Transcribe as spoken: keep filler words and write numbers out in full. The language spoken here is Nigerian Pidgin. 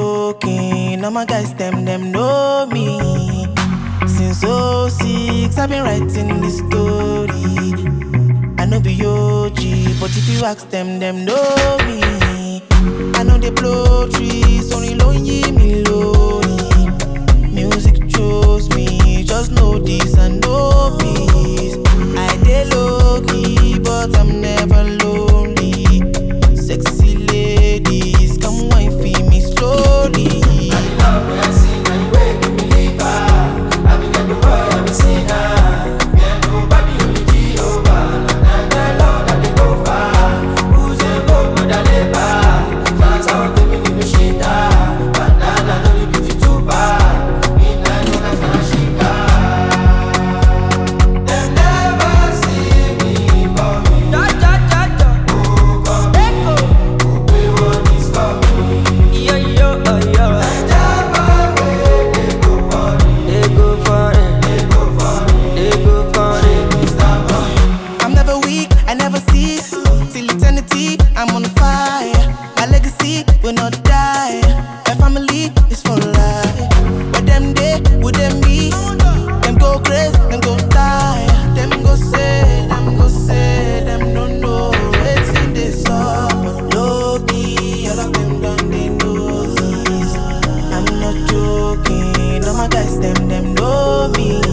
joking. All my guys, them, them know me. Since oh six, I've been writing this story. I know be O G, but if you ask them, them know me. I know they blow trees, only lonely me lonely. Music chose me, just know this and know peace. I dey low key, but I'm never lonely. Sexy ladies, come wine for me slowly. I'm on fire, my legacy will not die. My family is for life. But them day, would them be? Them go crazy, them go die. Them go say, them go say, them don't know. It's in this up, but low key, all of them done they know this. I'm not joking, all my guys, them, them know me.